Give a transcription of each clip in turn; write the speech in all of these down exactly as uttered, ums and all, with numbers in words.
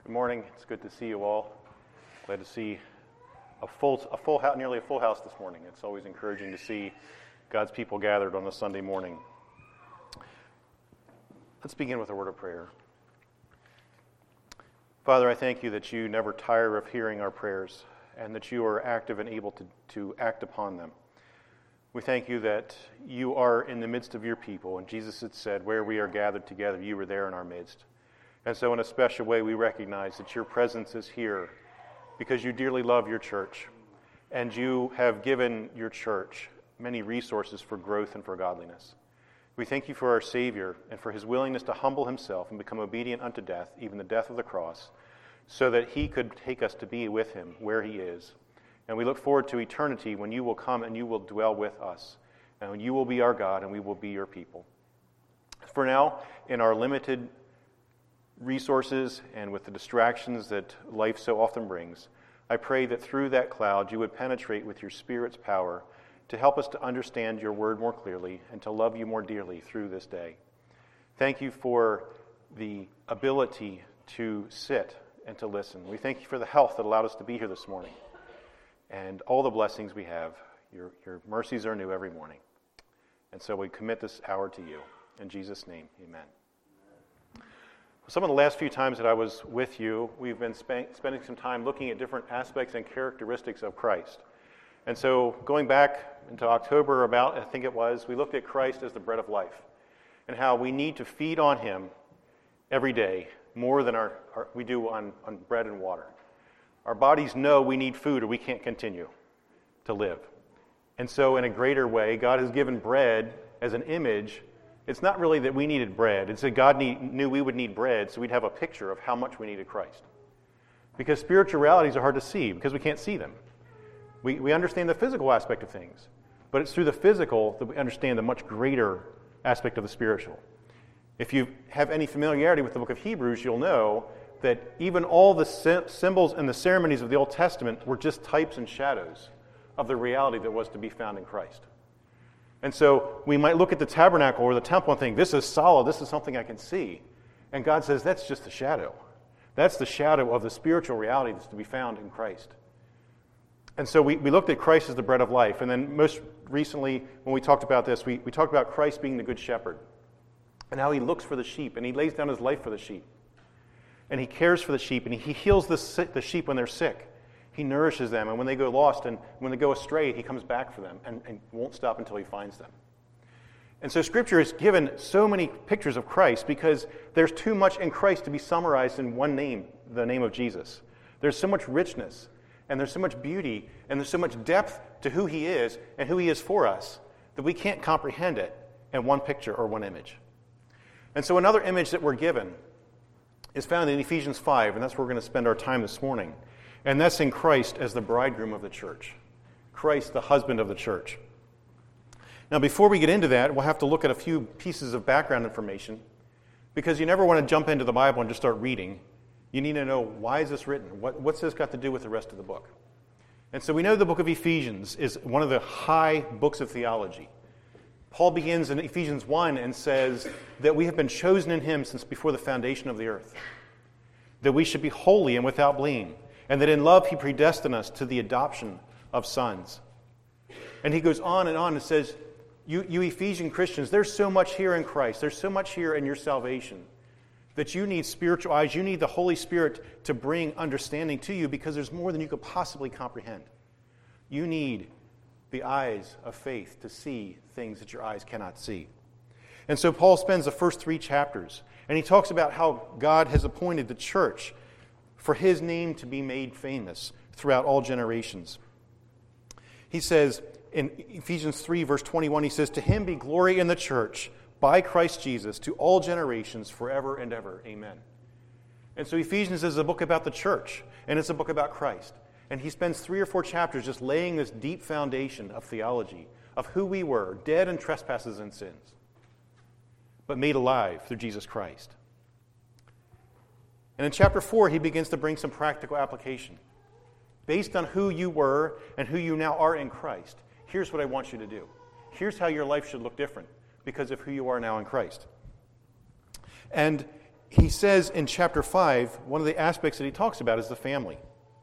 Good morning. It's good to see you all. Glad to see a full, a full house, nearly a full house this morning. It's always encouraging to see God's people gathered on a Sunday morning. Let's begin with a word of prayer. Father, I thank you that you never tire of hearing our prayers and that you are active and able to, to act upon them. We thank you that you are in the midst of your people, and Jesus had said, where we are gathered together, you are there in our midst. And so in a special way, we recognize that your presence is here because you dearly love your church, and you have given your church many resources for growth and for godliness. We thank you for our Savior and for his willingness to humble himself and become obedient unto death, even the death of the cross, so that he could take us to be with him where he is. And we look forward to eternity when you will come and you will dwell with us, and when you will be our God and we will be your people. For now, in our limited resources and with the distractions that life so often brings, I pray that through that cloud you would penetrate with your Spirit's power to help us to understand your word more clearly and to love you more dearly through this day. Thank you for the ability to sit and to listen. We thank you for the health that allowed us to be here this morning and all the blessings we have. Your, your mercies are new every morning. And so we commit this hour to you. In Jesus' name, amen. Some of the last few times that I was with you, we've been sp- spending some time looking at different aspects and characteristics of Christ. And so going back into October about, I think it was, we looked at Christ as the bread of life and how we need to feed on him every day more than our, our we do on, on bread and water. Our bodies know we need food or we can't continue to live. And so in a greater way, God has given bread as an image. It's not really that we needed bread. It's that God need, knew we would need bread, so we'd have a picture of how much we needed Christ. Because spiritual realities are hard to see because we can't see them. We, we understand the physical aspect of things, but it's through the physical that we understand the much greater aspect of the spiritual. If you have any familiarity with the book of Hebrews, you'll know that even all the symbols and the ceremonies of the Old Testament were just types and shadows of the reality that was to be found in Christ. And so we might look at the tabernacle or the temple and think, this is solid, this is something I can see. And God says, that's just the shadow. That's the shadow of the spiritual reality that's to be found in Christ. And so we, we looked at Christ as the bread of life. And then most recently, when we talked about this, we, we talked about Christ being the good shepherd and how he looks for the sheep and he lays down his life for the sheep. And he cares for the sheep and he heals the, sick, the sheep when they're sick. He nourishes them, and when they go lost and when they go astray, he comes back for them and, and won't stop until he finds them. And so Scripture has given so many pictures of Christ because there's too much in Christ to be summarized in one name, the name of Jesus. There's so much richness, and there's so much beauty, and there's so much depth to who he is and who he is for us that we can't comprehend it in one picture or one image. And so another image that we're given is found in Ephesians five, and that's where we're going to spend our time this morning. And that's in Christ as the bridegroom of the church. Christ, the husband of the church. Now, before we get into that, we'll have to look at a few pieces of background information because you never want to jump into the Bible and just start reading. You need to know, why is this written? What, what's this got to do with the rest of the book? And so we know the book of Ephesians is one of the high books of theology. Paul begins in Ephesians one and says that we have been chosen in him since before the foundation of the earth, that we should be holy and without blame, and that in love he predestined us to the adoption of sons. And he goes on and on and says, you, you Ephesian Christians, there's so much here in Christ, there's so much here in your salvation, that you need spiritual eyes, you need the Holy Spirit to bring understanding to you because there's more than you could possibly comprehend. You need the eyes of faith to see things that your eyes cannot see. And so Paul spends the first three chapters, and he talks about how God has appointed the church for his name to be made famous throughout all generations. He says in Ephesians three, verse twenty-one, he says, to him be glory in the church by Christ Jesus to all generations forever and ever. Amen. And so Ephesians is a book about the church, and it's a book about Christ. And he spends three or four chapters just laying this deep foundation of theology, of who we were, dead in trespasses and sins, but made alive through Jesus Christ. And in chapter four, he begins to bring some practical application. Based on who you were and who you now are in Christ, here's what I want you to do. Here's how your life should look different because of who you are now in Christ. And he says in chapter five, one of the aspects that he talks about is the family.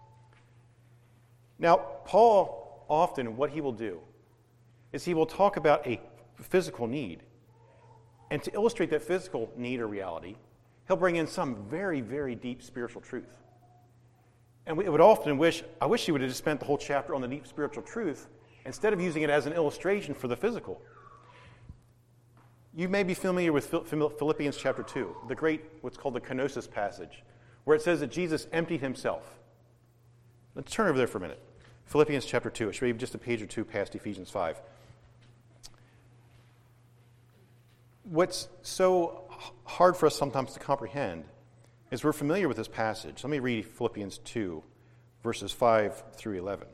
Now, Paul often, what he will do is he will talk about a physical need. And to illustrate that physical need or reality, he'll bring in some very, very deep spiritual truth. And we would often wish, I wish he would have just spent the whole chapter on the deep spiritual truth instead of using it as an illustration for the physical. You may be familiar with Philippians chapter two, the great, what's called the kenosis passage, where it says that Jesus emptied himself. Let's turn over there for a minute. Philippians chapter two. It should be just a page or two past Ephesians five. What's so hard for us sometimes to comprehend is we're familiar with this passage. Let me read Philippians two, verses five through eleven.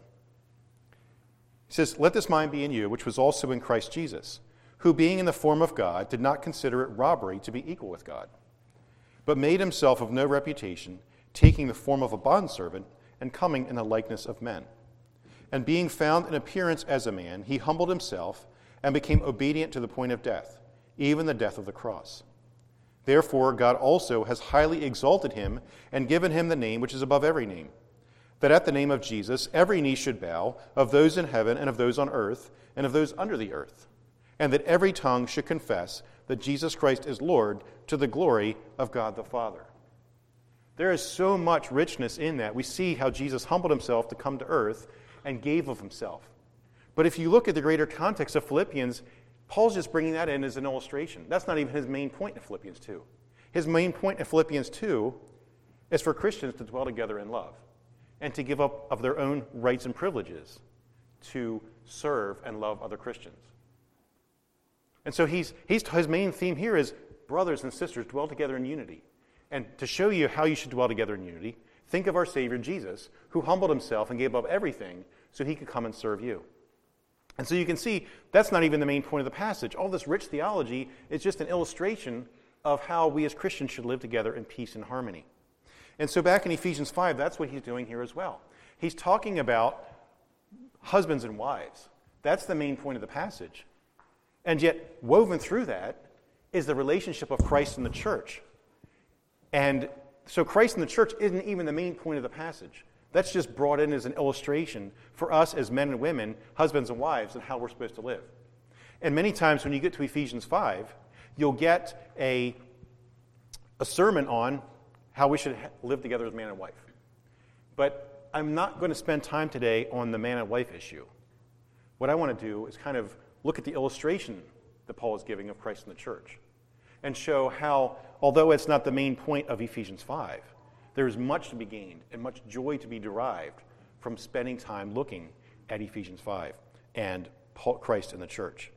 It says, "Let this mind be in you, which was also in Christ Jesus, who being in the form of God did not consider it robbery to be equal with God, but made himself of no reputation, taking the form of a bondservant and coming in the likeness of men. And being found in appearance as a man, he humbled himself and became obedient to the point of death, even the death of the cross. Therefore, God also has highly exalted him and given him the name which is above every name, that at the name of Jesus every knee should bow, of those in heaven and of those on earth and of those under the earth, and that every tongue should confess that Jesus Christ is Lord, to the glory of God the Father." There is so much richness in that. We see how Jesus humbled himself to come to earth and gave of himself. But if you look at the greater context of Philippians, Paul's just bringing that in as an illustration. That's not even his main point in Philippians two. His main point in Philippians two is for Christians to dwell together in love and to give up of their own rights and privileges to serve and love other Christians. And so he's, he's, his main theme here is, brothers and sisters, dwell together in unity. And to show you how you should dwell together in unity, think of our Savior Jesus, who humbled himself and gave up everything so he could come and serve you. And so you can see that's not even the main point of the passage. All this rich theology is just an illustration of how we as Christians should live together in peace and harmony. And so back in Ephesians five, that's what he's doing here as well. He's talking about husbands and wives. That's the main point of the passage. And yet, woven through that is the relationship of Christ and the church. And so Christ and the church isn't even the main point of the passage. That's just brought in as an illustration for us as men and women, husbands and wives, and how we're supposed to live. And many times when you get to Ephesians five, you'll get a, a sermon on how we should live together as man and wife. But I'm not going to spend time today on the man and wife issue. What I want to do is kind of look at the illustration that Paul is giving of Christ and the church and show how, although it's not the main point of Ephesians five, there is much to be gained and much joy to be derived from spending time looking at Ephesians five and Paul, Christ and the church.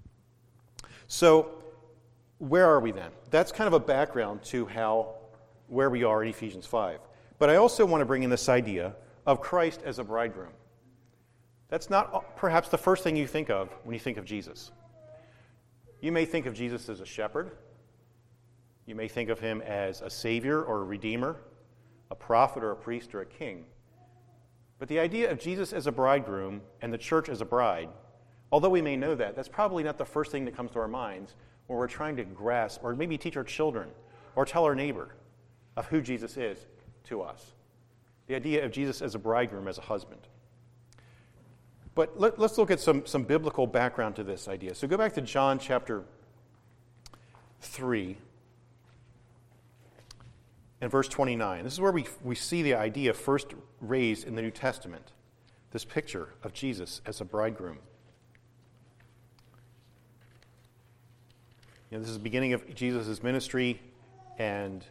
So, where are we then? That's kind of a background to how, where we are in Ephesians five. But I also want to bring in this idea of Christ as a bridegroom. That's not perhaps the first thing you think of when you think of Jesus. You may think of Jesus as a shepherd. You may think of him as a savior or a redeemer, a prophet or a priest or a king. But the idea of Jesus as a bridegroom and the church as a bride, although we may know that, that's probably not the first thing that comes to our minds when we're trying to grasp or maybe teach our children or tell our neighbor of who Jesus is to us. The idea of Jesus as a bridegroom, as a husband. But let, let's look at some, some biblical background to this idea. So go back to John chapter three and verse twenty-nine. This is where we, we see the idea first raised in the New Testament, this picture of Jesus as a bridegroom. You know, this is the beginning of Jesus' ministry, and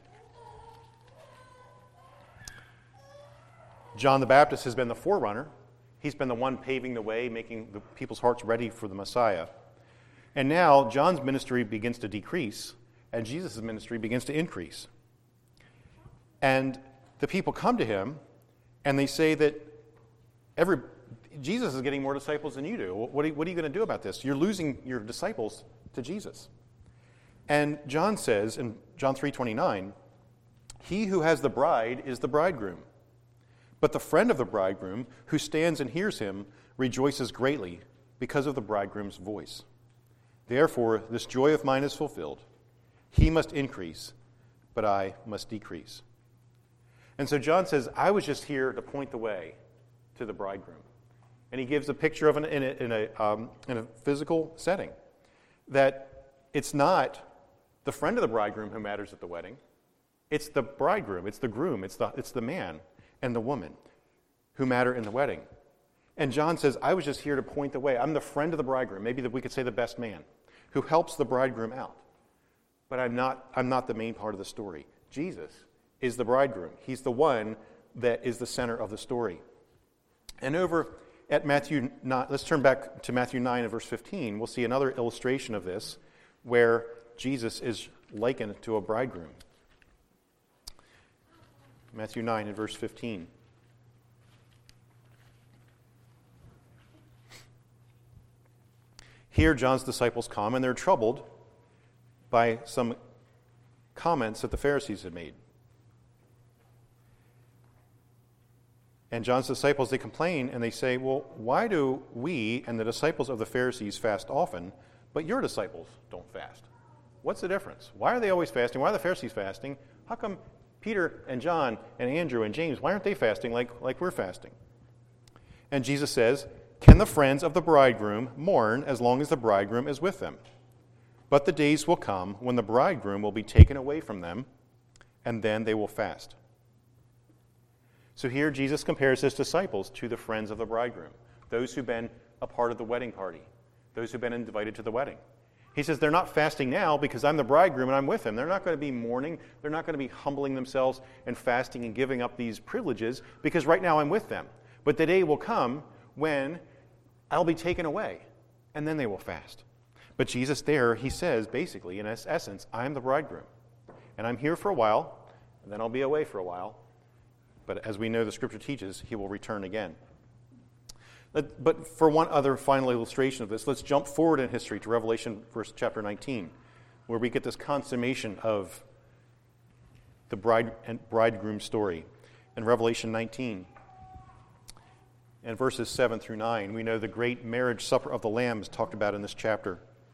John the Baptist has been the forerunner. He's been the one paving the way, making the people's hearts ready for the Messiah. And now John's ministry begins to decrease, and Jesus' ministry begins to increase. And the people come to him, and they say that every Jesus is getting more disciples than you do. What are, what are you going to do about this? You're losing your disciples to Jesus. And John says in John three twenty-nine, "He who has the bride is the bridegroom. But the friend of the bridegroom, who stands and hears him, rejoices greatly because of the bridegroom's voice. Therefore, this joy of mine is fulfilled. He must increase, but I must decrease. And so John says, I was just here to point the way to the bridegroom. And he gives a picture of an in a, in a, um, in a physical setting, that it's not the friend of the bridegroom who matters at the wedding. It's the bridegroom, it's the groom, it's the, it's the man and the woman who matter in the wedding. And John says, I was just here to point the way. I'm the friend of the bridegroom, maybe that we could say the best man, who helps the bridegroom out. But I'm not, I'm not the main part of the story. Jesus is the bridegroom. He's the one that is the center of the story. And over at Matthew nine, let's turn back to Matthew nine and verse fifteen. We'll see another illustration of this where Jesus is likened to a bridegroom. Matthew nine and verse fifteen. Here, John's disciples come, and they're troubled by some comments that the Pharisees had made. And John's disciples, they complain, and they say, well, why do we and the disciples of the Pharisees fast often, but your disciples don't fast? What's the difference? Why are they always fasting? Why are the Pharisees fasting? How come Peter and John and Andrew and James, why aren't they fasting like, like we're fasting? And Jesus says, can the friends of the bridegroom mourn as long as the bridegroom is with them? But the days will come when the bridegroom will be taken away from them, and then they will fast. So here Jesus compares his disciples to the friends of the bridegroom, those who've been a part of the wedding party, those who've been invited to the wedding. He says they're not fasting now because I'm the bridegroom and I'm with them. They're not going to be mourning. They're not going to be humbling themselves and fasting and giving up these privileges because right now I'm with them. But the day will come when I'll be taken away, and then they will fast. But Jesus there, he says, basically, in essence, I'm the bridegroom, and I'm here for a while, and then I'll be away for a while. But as we know, the Scripture teaches, he will return again. But for one other final illustration of this, let's jump forward in history to Revelation verse chapter nineteen, where we get this consummation of the bride and bridegroom story. In Revelation nineteen, and verses seven through nine, we know the great marriage supper of the Lamb is talked about in this chapter.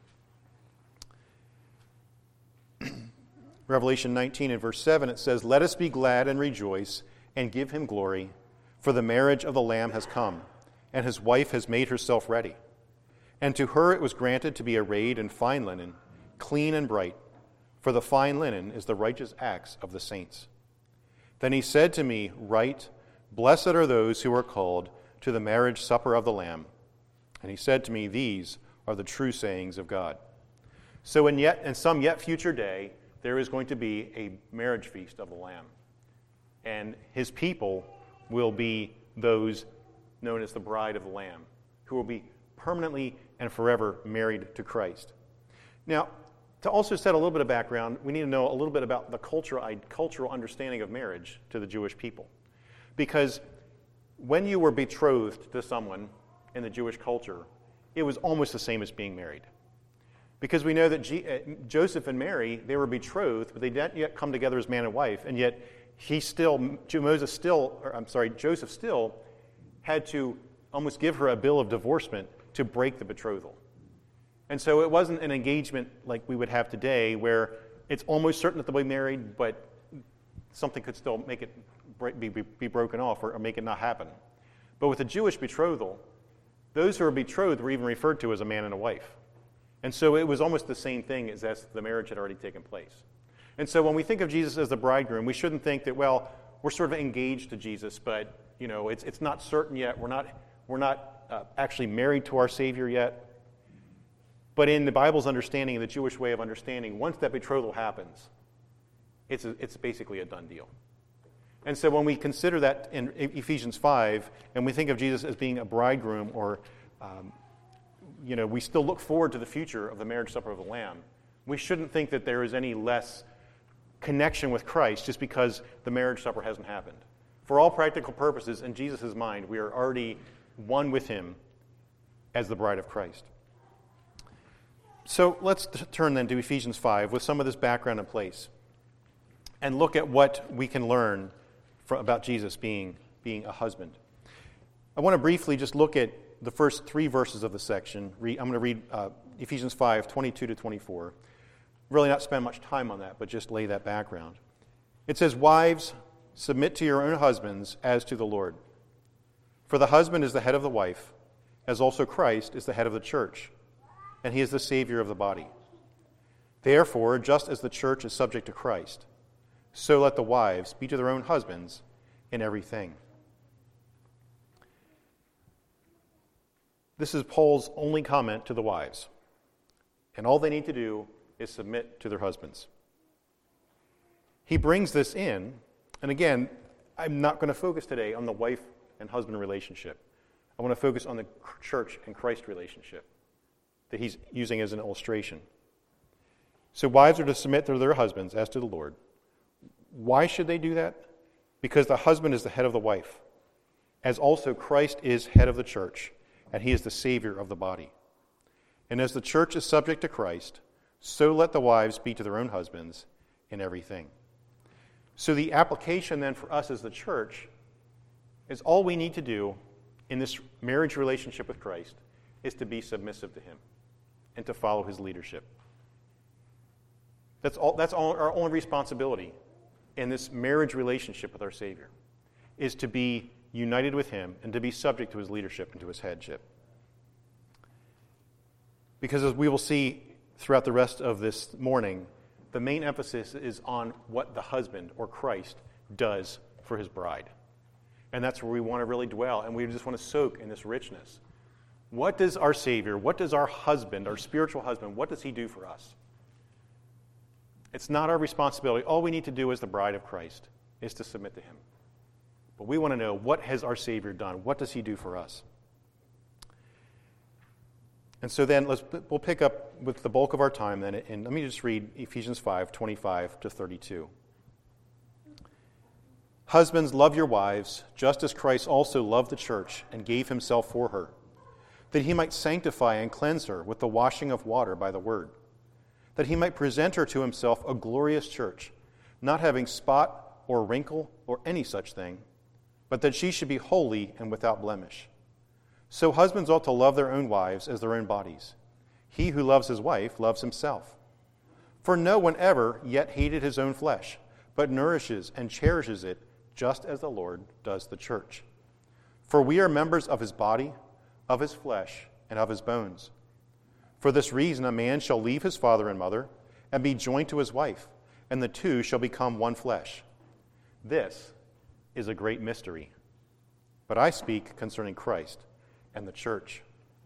Revelation nineteen and verse seven, it says, let us be glad and rejoice and give him glory, for the marriage of the Lamb has come, and his wife has made herself ready. And to her it was granted to be arrayed in fine linen, clean and bright, for the fine linen is the righteous acts of the saints. Then he said to me, write, blessed are those who are called to the marriage supper of the Lamb. And he said to me, these are the true sayings of God. So in yet in some yet future day, there is going to be a marriage feast of the Lamb. And his people will be those known as the bride of the Lamb, who will be permanently and forever married to Christ. Now, to also set a little bit of background, we need to know a little bit about the cultural, cultural understanding of marriage to the Jewish people. Because when you were betrothed to someone in the Jewish culture, it was almost the same as being married. Because we know that G- uh, Joseph and Mary, they were betrothed, but they didn't yet come together as man and wife, and yet he still, Moses still, or I'm sorry, Joseph still had to almost give her a bill of divorcement to break the betrothal. And so it wasn't an engagement like we would have today where it's almost certain that they'll be married, but something could still make it be, be, be broken off or, or make it not happen. But with a Jewish betrothal, those who were betrothed were even referred to as a man and a wife. And so it was almost the same thing as as the marriage had already taken place. And so when we think of Jesus as the bridegroom, we shouldn't think that, well, we're sort of engaged to Jesus, but you know, it's it's not certain yet. We're not we're not uh, actually married to our Savior yet. But in the Bible's understanding, the Jewish way of understanding, once that betrothal happens, it's a, it's basically a done deal. And so when we consider that in Ephesians five, and we think of Jesus as being a bridegroom, or um, you know, we still look forward to the future of the marriage supper of the Lamb, we shouldn't think that there is any less connection with Christ just because the marriage supper hasn't happened. For all practical purposes, in Jesus' mind, we are already one with him as the bride of Christ. So let's t- turn then to Ephesians five with some of this background in place and look at what we can learn from, about Jesus being, being a husband. I want to briefly just look at the first three verses of the section. Read, I'm going to read uh, Ephesians five, twenty-two to twenty-four. Really not spend much time on that, but just lay that background. It says, "Wives, submit to your own husbands as to the Lord. For the husband is the head of the wife, as also Christ is the head of the church, and he is the Savior of the body. Therefore, just as the church is subject to Christ, so let the wives be to their own husbands in everything." This is Paul's only comment to the wives. And all they need to do is submit to their husbands. He brings this in, and again, I'm not going to focus today on the wife and husband relationship. I want to focus on the church and Christ relationship that he's using as an illustration. So wives are to submit to their husbands as to the Lord. Why should they do that? Because the husband is the head of the wife, as also Christ is head of the church, and he is the Savior of the body. And as the church is subject to Christ, so let the wives be to their own husbands in everything. So the application then for us as the church is all we need to do in this marriage relationship with Christ is to be submissive to him and to follow his leadership. That's all, that's all our only responsibility in this marriage relationship with our Savior, is to be united with him and to be subject to his leadership and to his headship. Because as we will see throughout the rest of this morning, the main emphasis is on what the husband, or Christ, does for his bride. And that's where we want to really dwell, and we just want to soak in this richness. What does our Savior, what does our husband, our spiritual husband, what does he do for us? It's not our responsibility. All we need to do as the bride of Christ is to submit to him. But we want to know, what has our Savior done? What does he do for us? And so then let's, we'll pick up with the bulk of our time then, and let me just read Ephesians five, twenty-five to thirty-two. "Husbands, love your wives, just as Christ also loved the church and gave himself for her, that he might sanctify and cleanse her with the washing of water by the word, that he might present her to himself a glorious church, not having spot or wrinkle or any such thing, but that she should be holy and without blemish. So husbands ought to love their own wives as their own bodies. He who loves his wife loves himself. For no one ever yet hated his own flesh, but nourishes and cherishes it, just as the Lord does the church. For we are members of his body, of his flesh, and of his bones. For this reason a man shall leave his father and mother, and be joined to his wife, and the two shall become one flesh. This is a great mystery, but I speak concerning Christ and the church."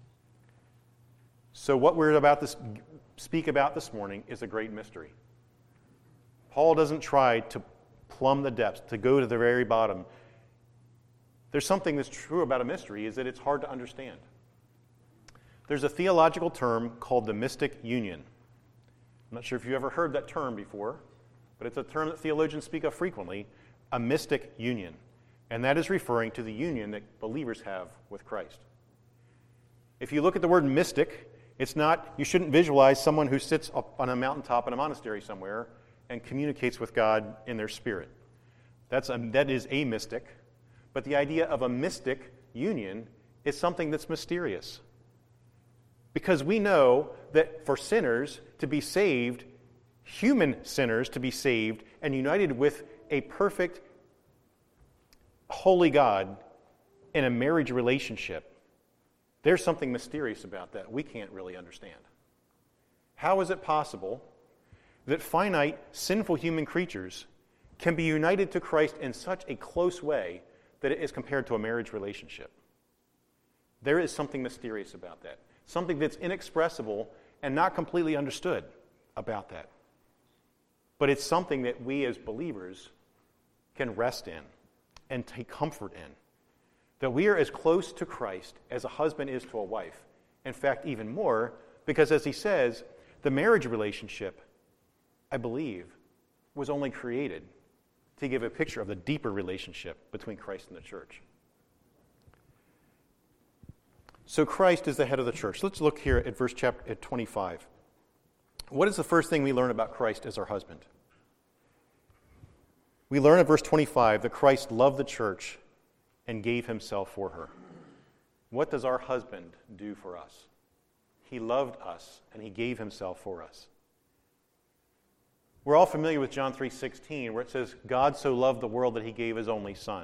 So what we're about to speak about this morning is a great mystery. Paul doesn't try to plumb the depths, to go to the very bottom. There's something that's true about a mystery, is that it's hard to understand. There's a theological term called the mystic union. I'm not sure if you've ever heard that term before, but it's a term that theologians speak of frequently, a mystic union. And that is referring to the union that believers have with Christ. If you look at the word mystic, it's not, you shouldn't visualize someone who sits up on a mountaintop in a monastery somewhere and communicates with God in their spirit. That's a, that is a mystic. But the idea of a mystic union is something that's mysterious. Because we know that for sinners to be saved, human sinners to be saved and united with a perfect, holy God in a marriage relationship, there's something mysterious about that we can't really understand. How is it possible that finite, sinful human creatures can be united to Christ in such a close way that it is compared to a marriage relationship? There is something mysterious about that. Something that's inexpressible and not completely understood about that. But it's something that we as believers can rest in and take comfort in. That we are as close to Christ as a husband is to a wife. In fact, even more, because as he says, the marriage relationship, I believe, was only created to give a picture of the deeper relationship between Christ and the church. So Christ is the head of the church. Let's look here at verse chapter at twenty-five. What is the first thing we learn about Christ as our husband? We learn in verse twenty-five that Christ loved the church and gave himself for her. What does our husband do for us? He loved us and he gave himself for us. We're all familiar with John three sixteen, where it says, God so loved the world that he gave his only son.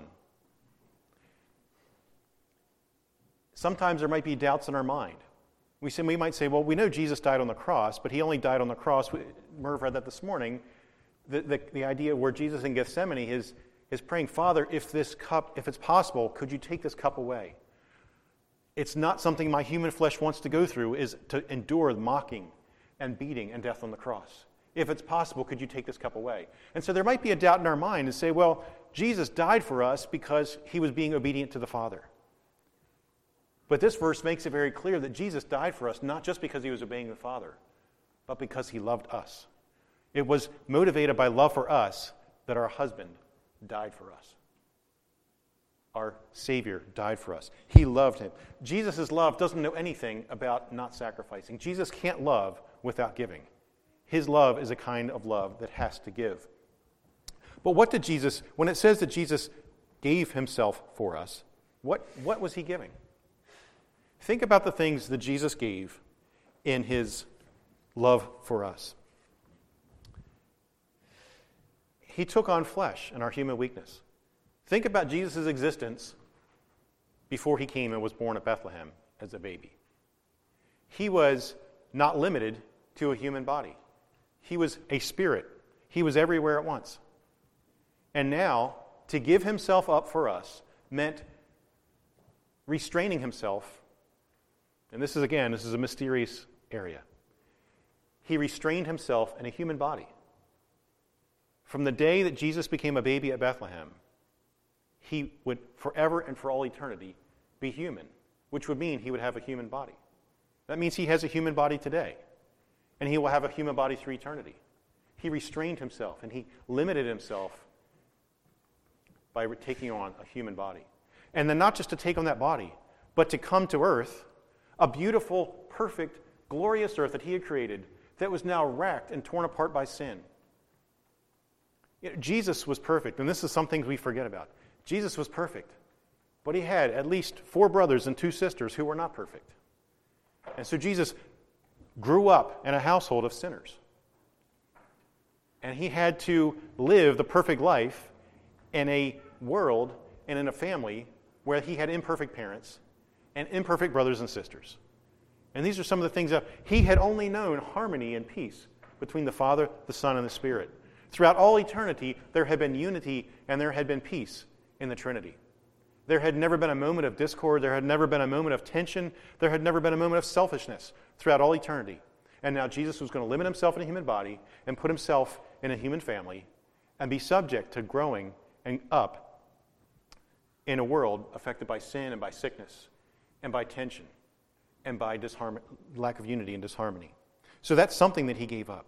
Sometimes there might be doubts in our mind. We, say, we might say, well, we know Jesus died on the cross, but he only died on the cross. Merv read that this morning. The, the, the idea where Jesus in Gethsemane is, is praying, Father, if this cup, if it's possible, could you take this cup away? It's not something my human flesh wants to go through, is to endure the mocking and beating and death on the cross. If it's possible, could you take this cup away? And so there might be a doubt in our mind to say, well, Jesus died for us because he was being obedient to the Father. But this verse makes it very clear that Jesus died for us not just because he was obeying the Father, but because he loved us. It was motivated by love for us that our husband died for us. Our Savior died for us. He loved him. Jesus' love doesn't know anything about not sacrificing. Jesus can't love without giving. His love is a kind of love that has to give. But what did Jesus, when it says that Jesus gave himself for us, what, what was he giving? Think about the things that Jesus gave in his love for us. He took on flesh and our human weakness. Think about Jesus' existence before he came and was born at Bethlehem as a baby. He was not limited to a human body. He was a spirit. He was everywhere at once. And now, to give himself up for us meant restraining himself. And this is, again, this is a mysterious area. He restrained himself in a human body. From the day that Jesus became a baby at Bethlehem, he would forever and for all eternity be human, which would mean he would have a human body. That means he has a human body today, and he will have a human body through eternity. He restrained himself, and he limited himself by taking on a human body. And then not just to take on that body, but to come to earth, a beautiful, perfect, glorious earth that he had created that was now wrecked and torn apart by sin. You know, Jesus was perfect, and this is some things we forget about. Jesus was perfect, but he had at least four brothers and two sisters who were not perfect. And so Jesus grew up in a household of sinners. And he had to live the perfect life in a world and in a family where he had imperfect parents and imperfect brothers and sisters. And these are some of the things that he had only known harmony and peace between the Father, the Son, and the Spirit. Throughout all eternity, there had been unity and there had been peace in the Trinity. There had never been a moment of discord. There had never been a moment of tension. There had never been a moment of selfishness throughout all eternity. And now Jesus was going to limit himself in a human body and put himself in a human family and be subject to growing and up in a world affected by sin and by sickness and by tension and by disharmony, lack of unity and disharmony. So that's something that he gave up.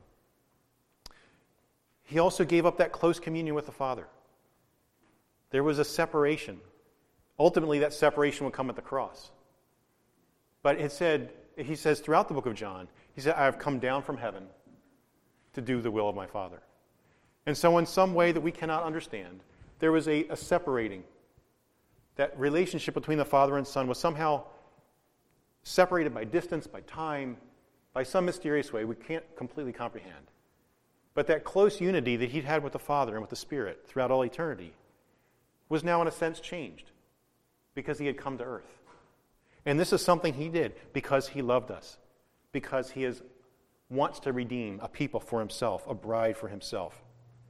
He also gave up that close communion with the Father. There was a separation. Ultimately, that separation would come at the cross. But it said, he says throughout the book of John, he said, I have come down from heaven to do the will of my Father. And so in some way that we cannot understand, there was a, a separating. That relationship between the Father and Son was somehow separated by distance, by time, by some mysterious way we can't completely comprehend. But that close unity that he'd had with the Father and with the Spirit throughout all eternity was now in a sense changed because he had come to earth. And this is something he did because he loved us, because he is, wants to redeem a people for himself, a bride for himself.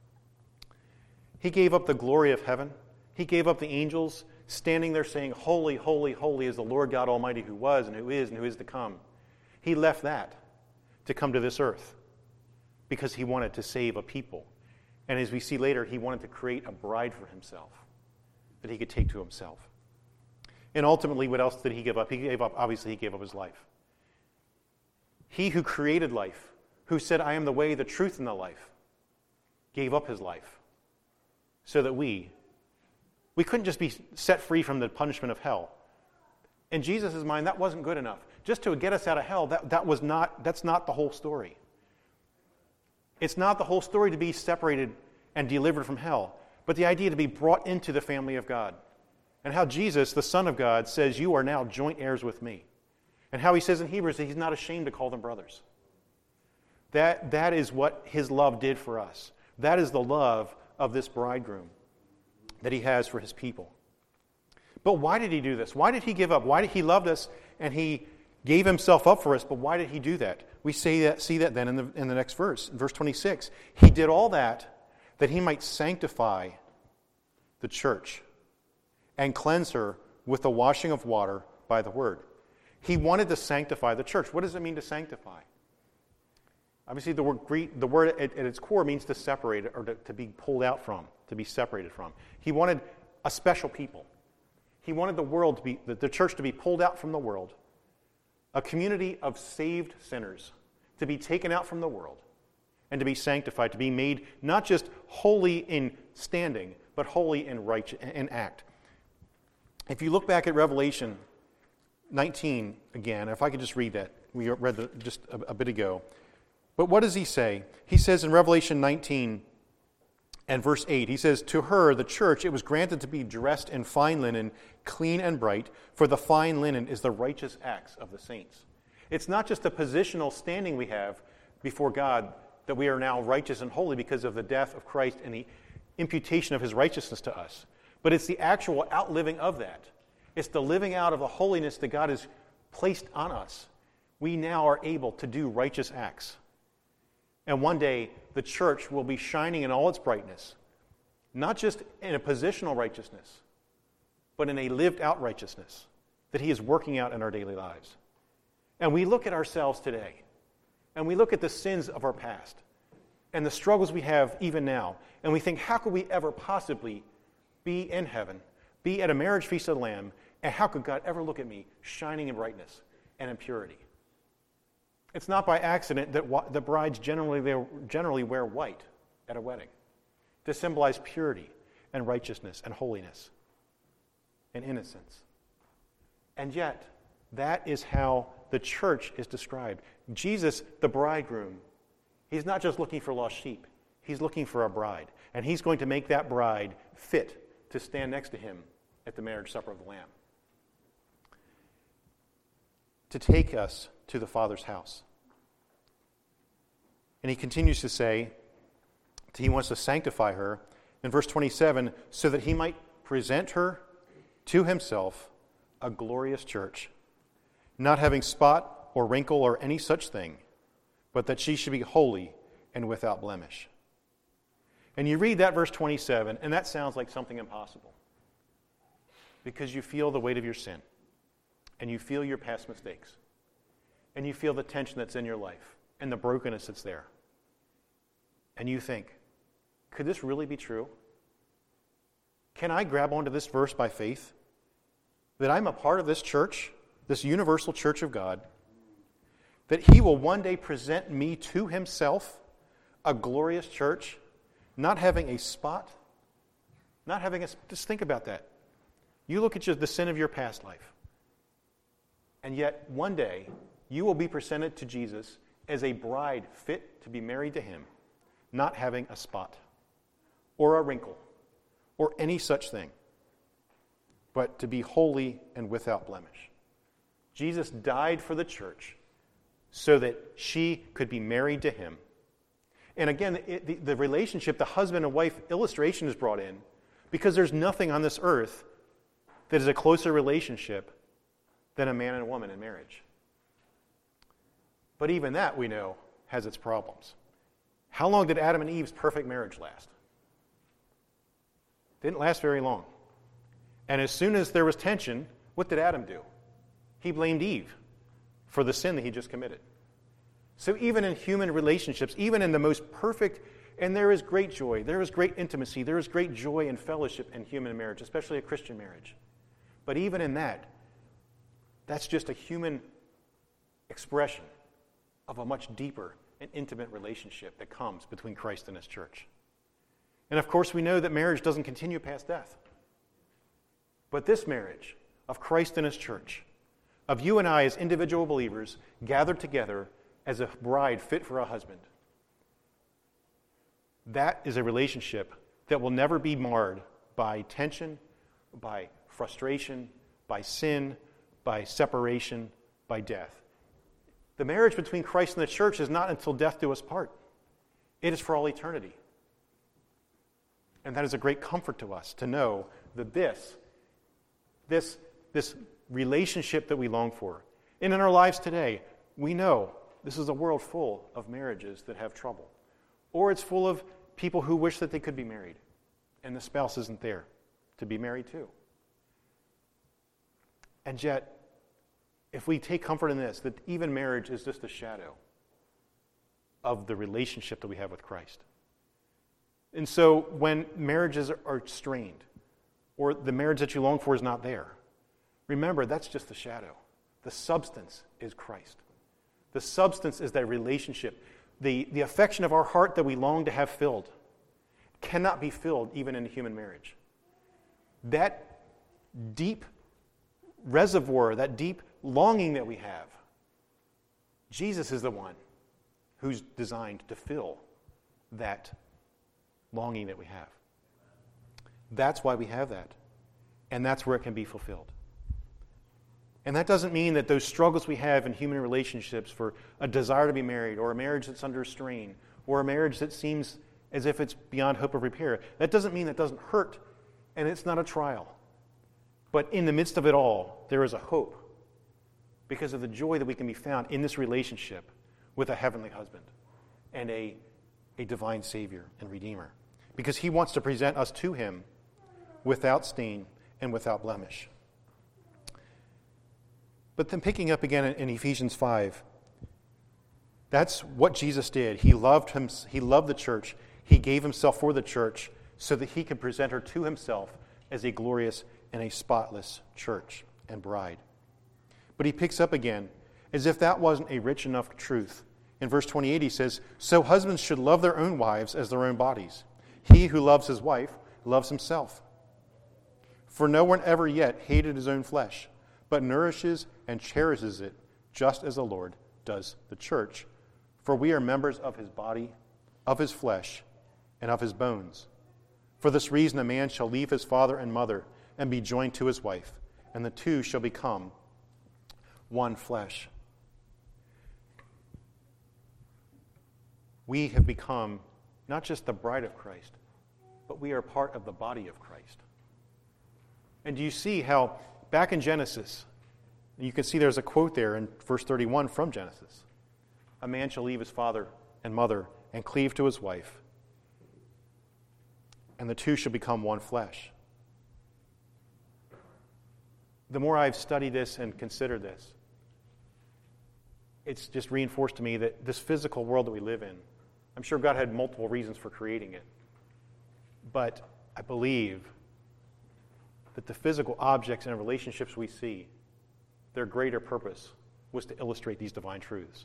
He gave up the glory of heaven. He gave up the angels standing there saying, holy, holy, holy is the Lord God Almighty who was and who is and who is to come. He left that to come to this earth because he wanted to save a people. And as we see later, he wanted to create a bride for himself that he could take to himself. And ultimately, what else did he give up? He gave up, obviously, he gave up his life. He who created life, who said, I am the way, the truth, and the life, gave up his life so that we, we couldn't just be set free from the punishment of hell. In Jesus' mind, that wasn't good enough. Just to get us out of hell, that, that was not, that's not the whole story. It's not the whole story to be separated and delivered from hell, but the idea to be brought into the family of God. And how Jesus, the Son of God, says, you are now joint heirs with me. And how he says in Hebrews that he's not ashamed to call them brothers. That, that is what his love did for us. That is the love of this bridegroom that he has for his people. But why did he do this? Why did he give up? Why did he love us and he gave himself up for us? But why did he do that? We see that, see that then in the, in the next verse, verse twenty-six. He did all that that he might sanctify the church and cleanse her with the washing of water by the word. He wanted to sanctify the church. What does it mean to sanctify? Obviously, the word, Greek, the word at, at its core means to separate or to, to be pulled out from, to be separated from. He wanted a special people. He wanted the world to be, the, the church to be pulled out from the world, a community of saved sinners, to be taken out from the world and to be sanctified, to be made not just holy in standing, but holy in right in act. If you look back at Revelation nineteen again, if I could just read that, we read the, just a, a bit ago. But what does he say? He says in Revelation nineteen and verse eight, he says, "To her, the church, it was granted to be dressed in fine linen, clean and bright, for the fine linen is the righteous acts of the saints." It's not just a positional standing we have before God that we are now righteous and holy because of the death of Christ and the imputation of his righteousness to us, but it's the actual outliving of that. It's the living out of the holiness that God has placed on us. We now are able to do righteous acts. And one day, the church will be shining in all its brightness, not just in a positional righteousness, but in a lived-out righteousness that he is working out in our daily lives. And we look at ourselves today, and we look at the sins of our past, and the struggles we have even now, and we think, how could we ever possibly be in heaven, be at a marriage feast of the Lamb, and how could God ever look at me shining in brightness and in purity? It's not by accident that the brides generally, generally wear white at a wedding to symbolize purity and righteousness and holiness and innocence. And yet, that is how the church is described. Jesus, the bridegroom, he's not just looking for lost sheep. He's looking for a bride. And he's going to make that bride fit to stand next to him at the marriage supper of the Lamb, to take us to the Father's house. And he continues to say he wants to sanctify her in verse twenty-seven so that he might present her to himself a glorious church, not having spot or wrinkle or any such thing, but that she should be holy and without blemish. And you read that verse twenty-seven, and that sounds like something impossible because you feel the weight of your sin, and you feel your past mistakes, and you feel the tension that's in your life and the brokenness that's there. And you think, could this really be true? Can I grab onto this verse by faith? That I'm a part of this church, this universal church of God, that he will one day present me to himself, a glorious church, not having a spot, not having a... Just think about that. You look at your, the sin of your past life, and yet one day you will be presented to Jesus as a bride fit to be married to him, not having a spot or a wrinkle or any such thing, but to be holy and without blemish. Jesus died for the church so that she could be married to him. And again, it, the, the relationship, the husband and wife illustration is brought in because there's nothing on this earth that is a closer relationship than a man and a woman in marriage. But even that, we know, has its problems. How long did Adam and Eve's perfect marriage last? Didn't last very long. And as soon as there was tension, what did Adam do? He blamed Eve for the sin that he just committed. So even in human relationships, even in the most perfect, and there is great joy, there is great intimacy, there is great joy and fellowship in human marriage, especially a Christian marriage. But even in that, that's just a human expression of a much deeper and intimate relationship that comes between Christ and his church. And of course, we know that marriage doesn't continue past death. But this marriage of Christ and his church, of you and I as individual believers gathered together as a bride fit for a husband, that is a relationship that will never be marred by tension, by frustration, by sin, by separation, by death. The marriage between Christ and the church is not until death do us part. It is for all eternity. And that is a great comfort to us to know that this, this, this relationship that we long for, and in our lives today, we know this is a world full of marriages that have trouble. Or it's full of people who wish that they could be married, and the spouse isn't there to be married to. And yet, if we take comfort in this, that even marriage is just a shadow of the relationship that we have with Christ. And so when marriages are strained, or the marriage that you long for is not there, remember that's just the shadow. The substance is Christ. The substance is that relationship. The, the affection of our heart that we long to have filled cannot be filled even in a human marriage. That deep reservoir, that deep longing that we have, Jesus is the one who's designed to fill that longing that we have. That's why we have that. And that's where it can be fulfilled. And that doesn't mean that those struggles we have in human relationships for a desire to be married, or a marriage that's under strain, or a marriage that seems as if it's beyond hope of repair, that doesn't mean that doesn't hurt, and it's not a trial. But in the midst of it all, there is a hope because of the joy that we can be found in this relationship with a heavenly husband and a, a divine Savior and Redeemer. Because he wants to present us to him without stain and without blemish. But then picking up again in Ephesians five, that's what Jesus did. He loved him. He loved the church. He gave himself for the church so that he could present her to himself as a glorious and a spotless church and bride. But he picks up again, as if that wasn't a rich enough truth. In verse twenty-eight he says, "So husbands should love their own wives as their own bodies. He who loves his wife loves himself. For no one ever yet hated his own flesh, but nourishes and cherishes it, just as the Lord does the church. For we are members of his body, of his flesh, and of his bones. For this reason a man shall leave his father and mother and be joined to his wife, and the two shall become one flesh." We have become not just the bride of Christ, but we are part of the body of Christ. And do you see how back in Genesis, you can see there's a quote there in verse thirty-one from Genesis. A man shall leave his father and mother and cleave to his wife, and the two shall become one flesh. The more I've studied this and considered this, it's just reinforced to me that this physical world that we live in, I'm sure God had multiple reasons for creating it, but I believe that the physical objects and relationships we see, their greater purpose was to illustrate these divine truths.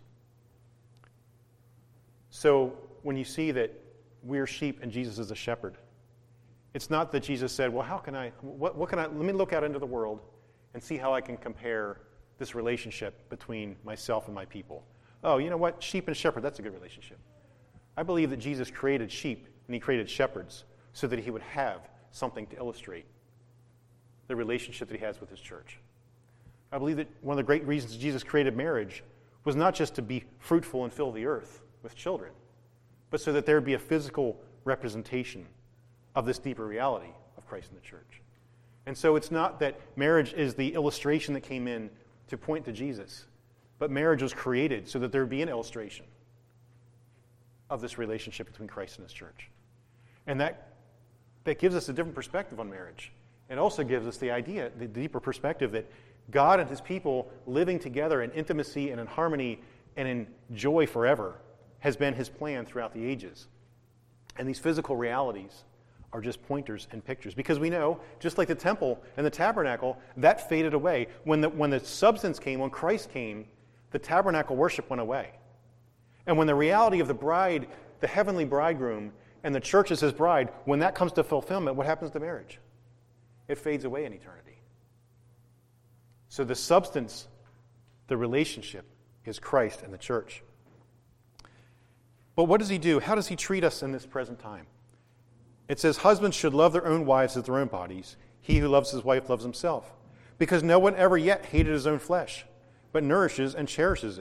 So when you see that we're sheep and Jesus is a shepherd, it's not that Jesus said, well, how can I, what, what can I, let me look out into the world and see how I can compare this relationship between myself and my people. Oh, you know what? Sheep and shepherd, that's a good relationship. I believe that Jesus created sheep and he created shepherds so that he would have something to illustrate the relationship that he has with his church. I believe that one of the great reasons Jesus created marriage was not just to be fruitful and fill the earth with children, but so that there would be a physical representation of this deeper reality of Christ in the church. And so it's not that marriage is the illustration that came in to point to Jesus, but marriage was created so that there would be an illustration of this relationship between Christ and his church. And that, that gives us a different perspective on marriage. It also gives us the idea, the deeper perspective that God and his people living together in intimacy and in harmony and in joy forever has been his plan throughout the ages. And these physical realities are just pointers and pictures. Because we know, just like the temple and the tabernacle, that faded away. When the, when the substance came, when Christ came, the tabernacle worship went away. And when the reality of the bride, the heavenly bridegroom, and the church as his bride, when that comes to fulfillment, what happens to marriage? It fades away in eternity. So the substance, the relationship, is Christ and the church. But what does he do? How does he treat us in this present time? It says, husbands should love their own wives as their own bodies. He who loves his wife loves himself. Because no one ever yet hated his own flesh, but nourishes and cherishes it,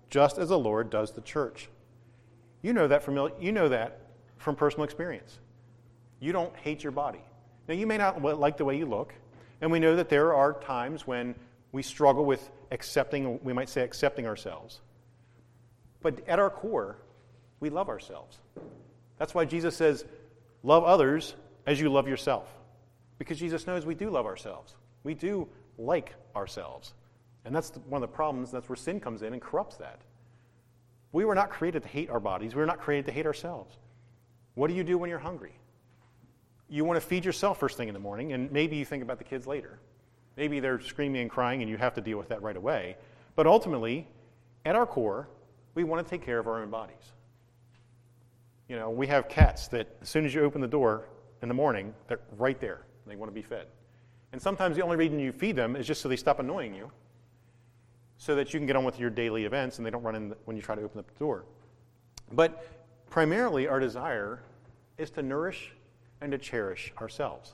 just as the Lord does the church. You know that from, you know that from personal experience. You don't hate your body. Now, you may not like the way you look, and we know that there are times when we struggle with accepting, we might say accepting ourselves. But at our core, we love ourselves. That's why Jesus says, love others as you love yourself. Because Jesus knows we do love ourselves. We do like ourselves. And that's one of the problems. That's where sin comes in and corrupts that. We were not created to hate our bodies. We were not created to hate ourselves. What do you do when you're hungry? You want to feed yourself first thing in the morning, and maybe you think about the kids later. Maybe they're screaming and crying, and you have to deal with that right away. But ultimately, at our core, we want to take care of our own bodies. You know, we have cats that as soon as you open the door in the morning, they're right there. They want to be fed. And sometimes the only reason you feed them is just so they stop annoying you, so that you can get on with your daily events and they don't run in when you try to open up the door. But primarily, our desire is to nourish and to cherish ourselves.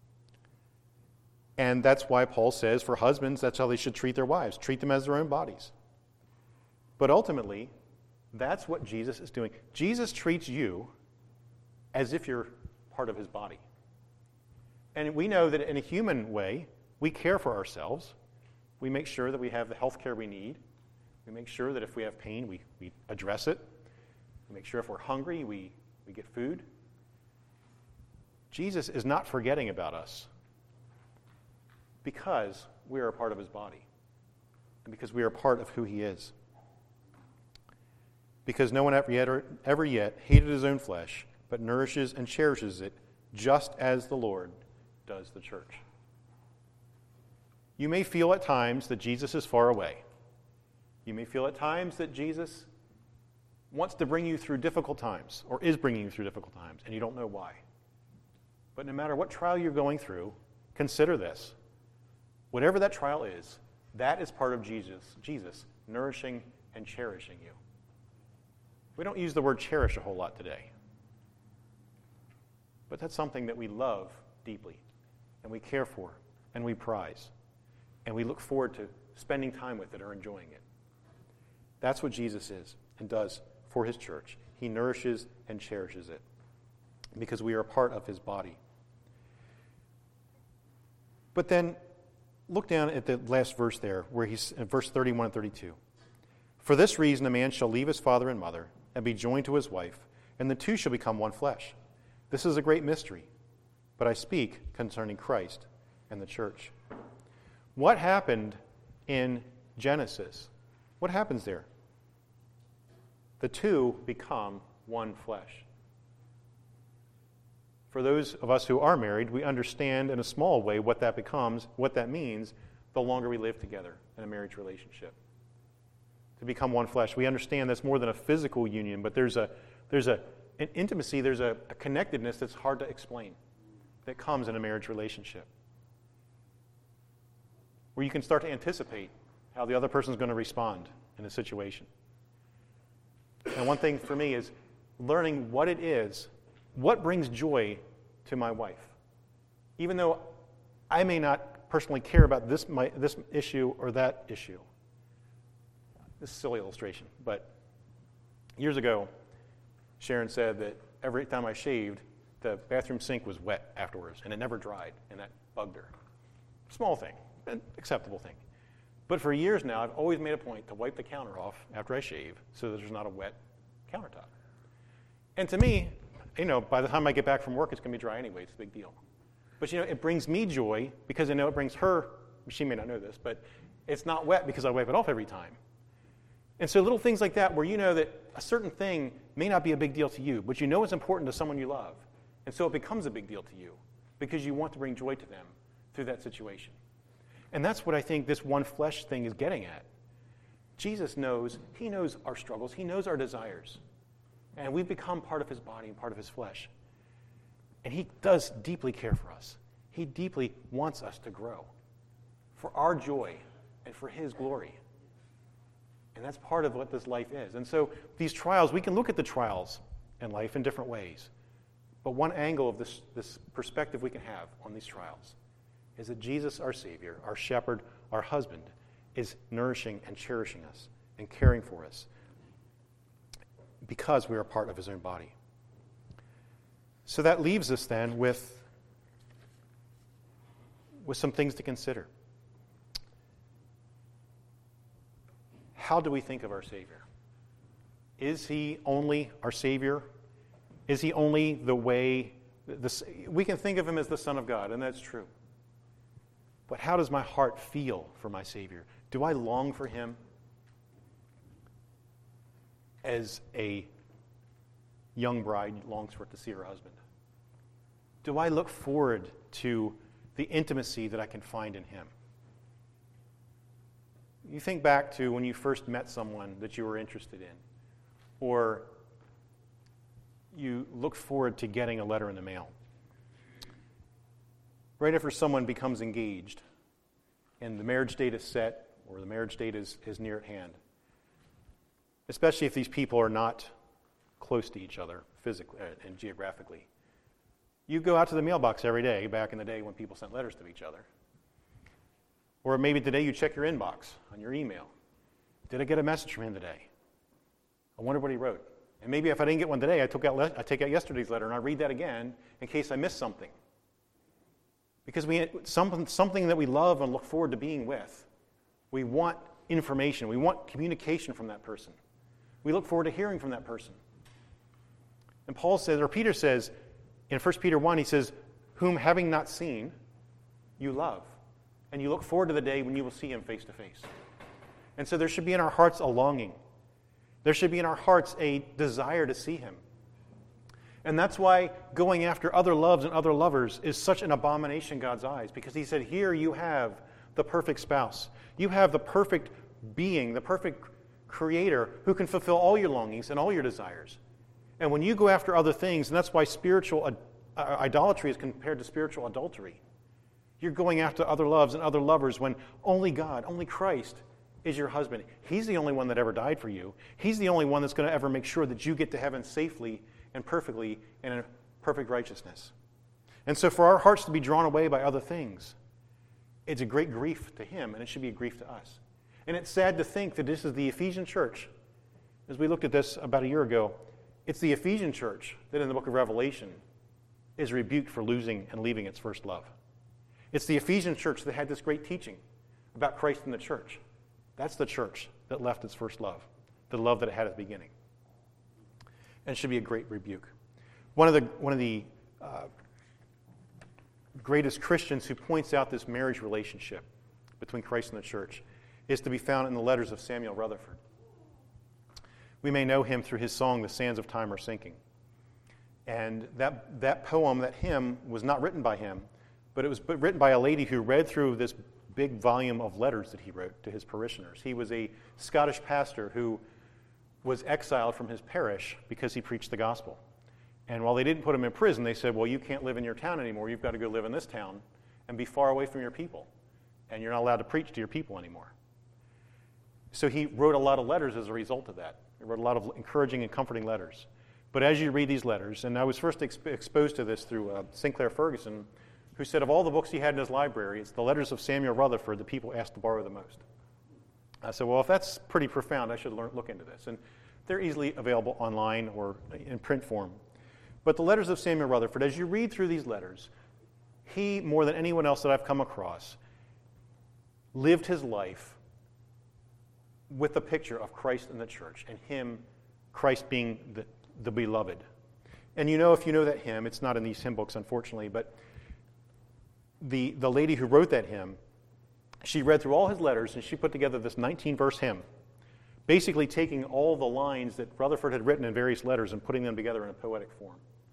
And that's why Paul says for husbands, that's how they should treat their wives. Treat them as their own bodies. But ultimately, that's what Jesus is doing. Jesus treats you as if you're part of his body. And we know that in a human way, we care for ourselves. We make sure that we have the health care we need. We make sure that if we have pain, we, we address it. We make sure if we're hungry, we, we get food. Jesus is not forgetting about us because we are a part of his body and because we are a part of who he is. Because no one ever yet, ever yet hated his own flesh, but nourishes and cherishes it just as the Lord does the church. You may feel at times that Jesus is far away. You may feel at times that Jesus wants to bring you through difficult times or is bringing you through difficult times, and you don't know why. But no matter what trial you're going through, consider this. Whatever that trial is, that is part of Jesus, Jesus nourishing and cherishing you. We don't use the word cherish a whole lot today. But that's something that we love deeply, and we care for, and we prize, and we look forward to spending time with it or enjoying it. That's what Jesus is and does for his church. He nourishes and cherishes it because we are a part of his body. But then look down at the last verse there, where he's in verse thirty-one and thirty-two. For this reason a man shall leave his father and mother and be joined to his wife, and the two shall become one flesh. This is a great mystery, but I speak concerning Christ and the church. What happened in Genesis? What happens there? The two become one flesh. For those of us who are married, we understand in a small way what that becomes, what that means, the longer we live together in a marriage relationship. To become one flesh. We understand that's more than a physical union, but there's a there's a an intimacy, there's a, a connectedness that's hard to explain that comes in a marriage relationship. Where you can start to anticipate how the other person's going to respond in a situation. And one thing for me is learning what it is, what brings joy to my wife. Even though I may not personally care about this, my, this issue or that issue. This is a silly illustration, but years ago, Sharon said that every time I shaved, the bathroom sink was wet afterwards, and it never dried, and that bugged her. Small thing, an acceptable thing. But for years now, I've always made a point to wipe the counter off after I shave so that there's not a wet countertop. And to me, you know, by the time I get back from work, it's going to be dry anyway. It's a big deal. But, you know, it brings me joy because I know it brings her, she may not know this, but it's not wet because I wipe it off every time. And so little things like that where you know that a certain thing may not be a big deal to you, but you know it's important to someone you love. And so it becomes a big deal to you because you want to bring joy to them through that situation. And that's what I think this one flesh thing is getting at. Jesus knows, he knows our struggles, he knows our desires. And we've become part of his body and part of his flesh. And he does deeply care for us. He deeply wants us to grow for our joy and for his glory. And that's part of what this life is. And so these trials, we can look at the trials in life in different ways. But one angle of this, this perspective we can have on these trials is that Jesus, our Savior, our shepherd, our husband, is nourishing and cherishing us and caring for us because we are part of his own body. So that leaves us then with, with some things to consider. How do we think of our Savior? Is he only our Savior? Is he only the way? The, we can think of him as the Son of God, and that's true. But how does my heart feel for my Savior? Do I long for him as a young bride longs for to see her husband? Do I look forward to the intimacy that I can find in him? You think back to when you first met someone that you were interested in, or you look forward to getting a letter in the mail. Right after someone becomes engaged and the marriage date is set or the marriage date is, is near at hand, especially if these people are not close to each other physically and geographically, you go out to the mailbox every day back in the day when people sent letters to each other. Or maybe today you check your inbox on your email. Did I get a message from him today? I wonder what he wrote. And maybe if I didn't get one today, I took out le- I take out yesterday's letter and I read that again in case I missed something. Because we some, something that we love and look forward to being with, we want information. We want communication from that person. We look forward to hearing from that person. And Paul says, or Peter says, in First Peter one, he says, whom having not seen, you love. And you look forward to the day when you will see him face to face. And so there should be in our hearts a longing. There should be in our hearts a desire to see him. And that's why going after other loves and other lovers is such an abomination in God's eyes. Because he said, here you have the perfect spouse. You have the perfect being, the perfect creator who can fulfill all your longings and all your desires. And when you go after other things, and that's why spiritual uh, idolatry is compared to spiritual adultery. You're going after other loves and other lovers when only God, only Christ is your husband. He's the only one that ever died for you. He's the only one that's going to ever make sure that you get to heaven safely and perfectly and in perfect righteousness. And so for our hearts to be drawn away by other things, it's a great grief to him, and it should be a grief to us. And it's sad to think that this is the Ephesian church. As we looked at this about a year ago, it's the Ephesian church that in the book of Revelation is rebuked for losing and leaving its first love. It's the Ephesian church that had this great teaching about Christ and the church. That's the church that left its first love, the love that it had at the beginning. And it should be a great rebuke. One of the, one of the uh, greatest Christians who points out this marriage relationship between Christ and the church is to be found in the letters of Samuel Rutherford. We may know him through his song, The Sands of Time Are Sinking. And that, that poem, that hymn, was not written by him, but it was written by a lady who read through this big volume of letters that he wrote to his parishioners. He was a Scottish pastor who was exiled from his parish because he preached the gospel. And while they didn't put him in prison, they said, well, you can't live in your town anymore. You've got to go live in this town and be far away from your people. And you're not allowed to preach to your people anymore. So he wrote a lot of letters as a result of that. He wrote a lot of encouraging and comforting letters. But as you read these letters, and I was first exp- exposed to this through uh, Sinclair Ferguson, who said of all the books he had in his library, it's the letters of Samuel Rutherford that people asked to borrow the most. I said, well, if that's pretty profound, I should learn, look into this. And they're easily available online or in print form. But the letters of Samuel Rutherford, as you read through these letters, he, more than anyone else that I've come across, lived his life with the picture of Christ and the church, and him, Christ being the, the beloved. And you know, if you know that hymn, it's not in these hymn books, unfortunately, but the, the lady who wrote that hymn, she read through all his letters, and she put together this nineteen-verse hymn, basically taking all the lines that Rutherford had written in various letters and putting them together in a poetic form.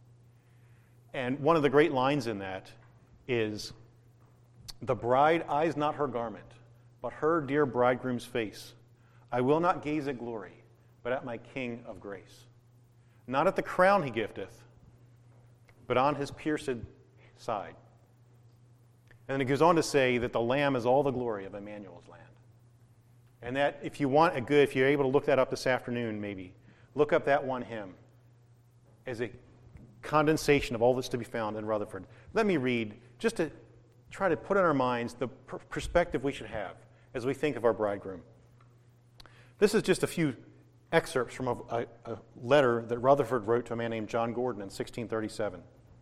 And one of the great lines in that is, the bride eyes not her garment, but her dear bridegroom's face. I will not gaze at glory, but at my King of grace. Not at the crown he gifteth, but on his pierced side. And then it goes on to say that the Lamb is all the glory of Emmanuel's land. And that, if you want a good, if you're able to look that up this afternoon, maybe, look up that one hymn as a condensation of all that's to be found in Rutherford. Let me read, just to try to put in our minds the per- perspective we should have as we think of our bridegroom. This is just a few excerpts from a, a, a letter that Rutherford wrote to a man named John Gordon in sixteen thirty-seven.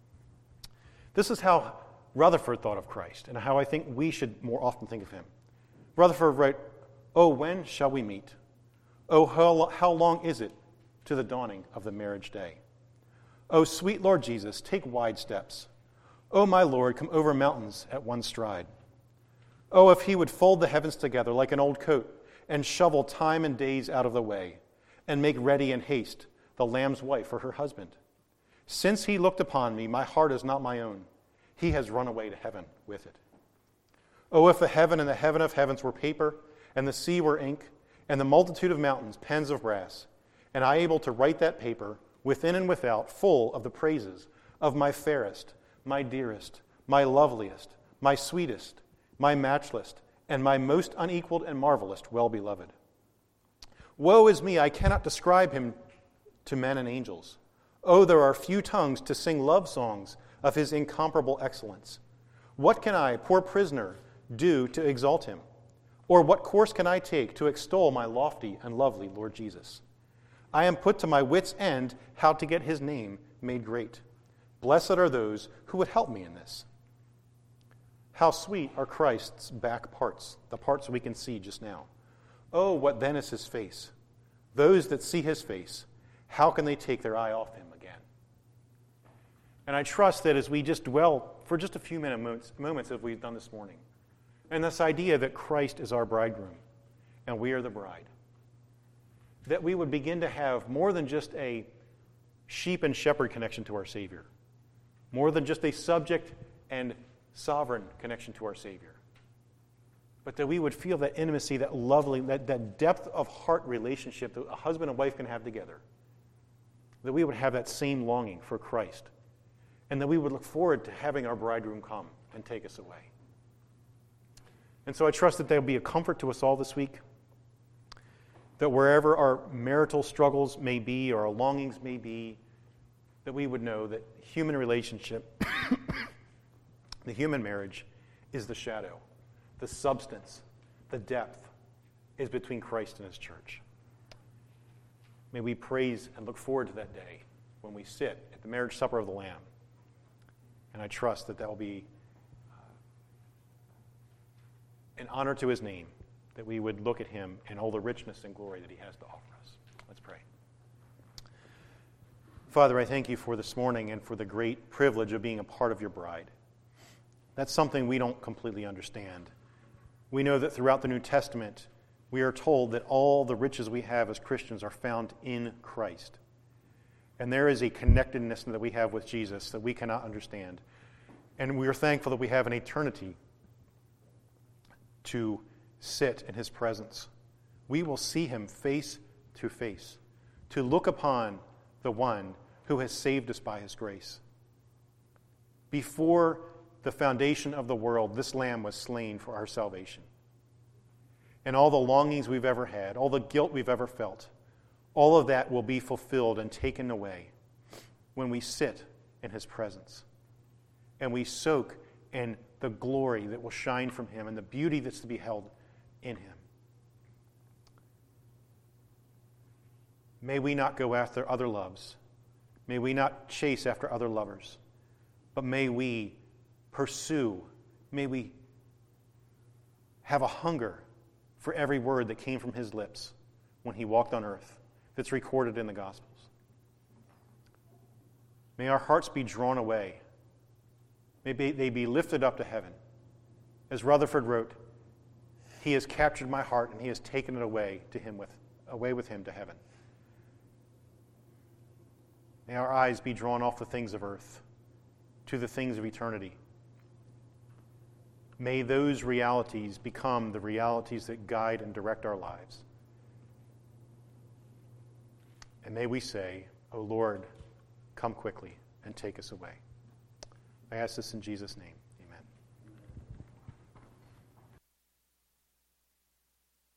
This is how Rutherford thought of Christ, and how I think we should more often think of him. Rutherford wrote, "Oh, when shall we meet? Oh, how, how long is it to the dawning of the marriage day? Oh, sweet Lord Jesus, take wide steps. Oh, my Lord, come over mountains at one stride. Oh, if he would fold the heavens together like an old coat and shovel time and days out of the way and make ready in haste the lamb's wife for her husband. Since he looked upon me, my heart is not my own. He has run away to heaven with it. Oh, if the heaven and the heaven of heavens were paper, and the sea were ink, and the multitude of mountains pens of brass, and I able to write that paper, within and without, full of the praises of my fairest, my dearest, my loveliest, my sweetest, my matchless, and my most unequaled and marvelous well-beloved. Woe is me, I cannot describe him to men and angels. Oh, there are few tongues to sing love songs of his incomparable excellence. What can I, poor prisoner, do to exalt him? Or what course can I take to extol my lofty and lovely Lord Jesus? I am put to my wits' end how to get his name made great. Blessed are those who would help me in this. How sweet are Christ's back parts, the parts we can see just now. Oh, what then is his face? Those that see his face, how can they take their eye off him again? And I trust that as we just dwell for just a few minute moments, moments as we've done this morning, and this idea that Christ is our bridegroom and we are the bride, that we would begin to have more than just a sheep and shepherd connection to our Savior, more than just a subject and sovereign connection to our Savior, but that we would feel that intimacy, that lovely, that, that depth of heart relationship that a husband and wife can have together, that we would have that same longing for Christ, and that we would look forward to having our bridegroom come and take us away. And so I trust that there will be a comfort to us all this week, that wherever our marital struggles may be or our longings may be, that we would know that human relationship, the human marriage, is the shadow. The substance, the depth, is between Christ and his church. May we praise and look forward to that day when we sit at the marriage supper of the Lamb. And I trust that that will be an honor to his name, that we would look at him and all the richness and glory that he has to offer us. Let's pray. Father, I thank you for this morning and for the great privilege of being a part of your bride. That's something we don't completely understand. We know that throughout the New Testament, we are told that all the riches we have as Christians are found in Christ. And there is a connectedness that we have with Jesus that we cannot understand. And we are thankful that we have an eternity to sit in his presence. We will see him face to face, to look upon the one who has saved us by his grace. Before the foundation of the world, this Lamb was slain for our salvation. And all the longings we've ever had, all the guilt we've ever felt, all of that will be fulfilled and taken away when we sit in his presence and we soak in the glory that will shine from him and the beauty that's to be held in him. May we not go after other loves. May we not chase after other lovers. But may we pursue, may we have a hunger for every word that came from his lips when he walked on earth, that's recorded in the Gospels. May our hearts be drawn away. May they be lifted up to heaven. As Rutherford wrote, he has captured my heart and he has taken it away to him with, away with him to heaven. May our eyes be drawn off the things of earth to the things of eternity. May those realities become the realities that guide and direct our lives. And may we say, O Lord, come quickly and take us away. I ask this in Jesus' name.